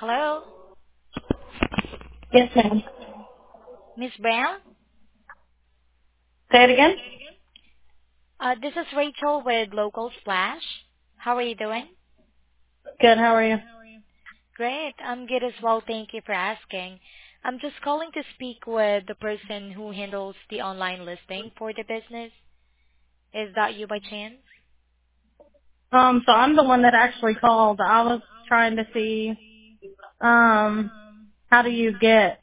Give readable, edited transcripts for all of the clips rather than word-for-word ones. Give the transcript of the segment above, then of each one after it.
Hello, Yes, ma'am. Miss Brown. Say it again. This is Rachel with Local Splash. How are you doing? Good. How are you? Great. I'm good as well. Thank you for asking. I'm just calling to speak with the person who handles the online listing for the business. Is that you by chance? So I'm the one that actually called. I was trying to see, how do you get,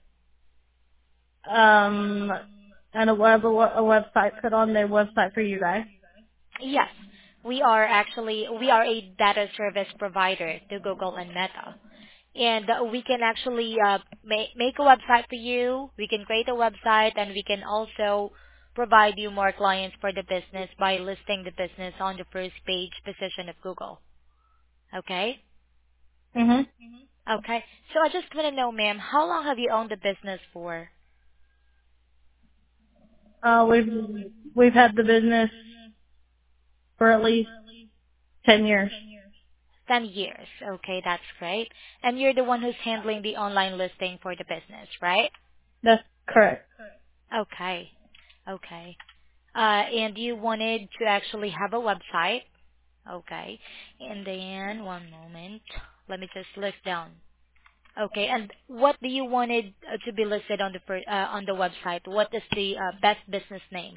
and a website put on their website for you guys? Yes. We are a data service provider to Google and Meta. And we can actually make a website for you. We can create a website, and we can also provide you more clients for the business by listing the business on the first page position of Google. Okay? Mhm. Okay. So I just want to know, ma'am, how long have you owned the business for? We've had the business for at least 10 years. 10 years. Okay, that's great. And you're the one who's handling the online listing for the business, right? That's correct. Okay. Okay. And you wanted to actually have a website. Okay. And then one moment. Let me just list down. Okay. And what do you wanted to be listed on on the website? What is the best business name?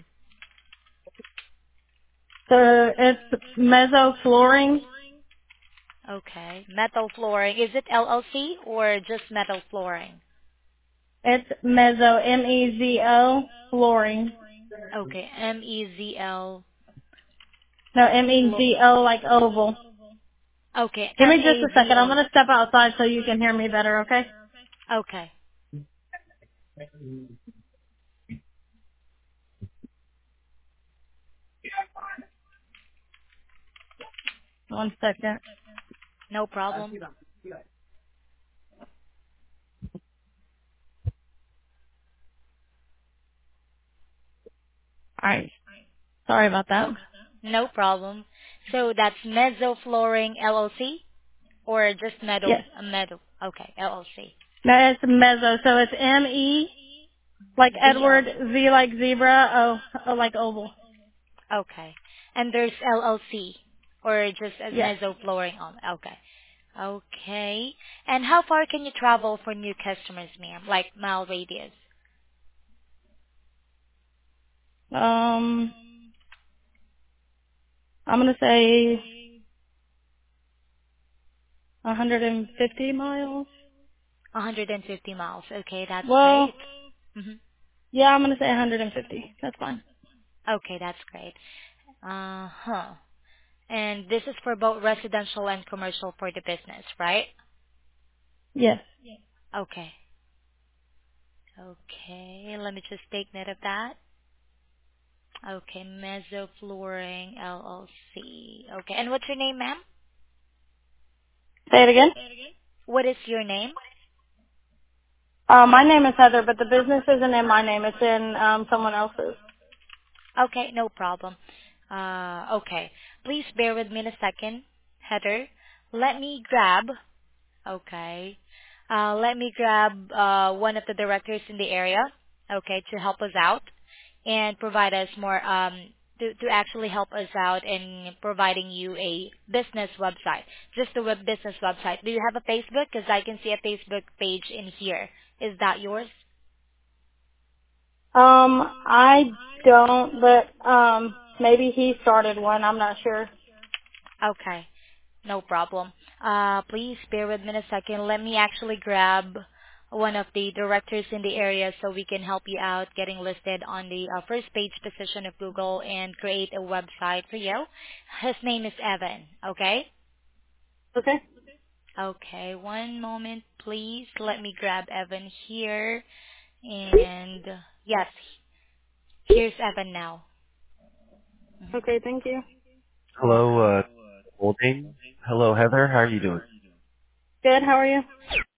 So it's Mezzo Flooring. Okay. Metal flooring. Is it LLC or just metal flooring? It's Mezzo, Mezzo Flooring. Okay. MEZL. No, Flo- Mezzo like oval. okay. Give me just a second. I'm MAZO. gonna step outside so you can hear me better, okay? Okay. One second. No problem. All right. Sorry about that. Okay. No problem. So that's Mezzo Flooring LLC or just Yes. Meadow. Okay. LLC. No, it's Mezzo. So it's M-E, like ZO. Edward, Z like zebra, O like oval. Okay. And there's LLC or just as Yes. Mezzo Flooring on. Okay. Okay. And how far can you travel for new customers, ma'am? Like mile radius? Um, I'm going to say 150 miles. 150 miles. Okay, that's Well, great. Hmm. yeah, I'm going to say 150. That's fine. Okay, that's great. Uh-huh. And this is for both residential and commercial for the business, right? Yes. Okay. Okay, let me just take note of that. Okay, Mezzo Flooring LLC. Okay, and what's your name, ma'am? Say it again. What is your name? My name is Heather, but the business isn't in my name. It's in someone else's. Okay, no problem. Okay, please bear with me in a second, Heather. Let me grab. Okay, let me grab one of the directors in the area. Okay, to help us out and provide us more to actually help us out in providing you a business website, just a business website. Do you have a Facebook? Because I can see a Facebook page in here. Is that yours? I don't, but maybe he started one. I'm not sure. Okay, no problem. Please bear with me a second. Let me actually grab one of the directors in the area so we can help you out getting listed on the first page position of Google and create a website for you. His name is Evan, okay? Okay. Okay, one moment, please. Let me grab Evan here. And yes, here's Evan now. Mhm. Okay. Thank you. Hello, Welcome. Holding. Hello, Heather. How are you doing? Good. How are you?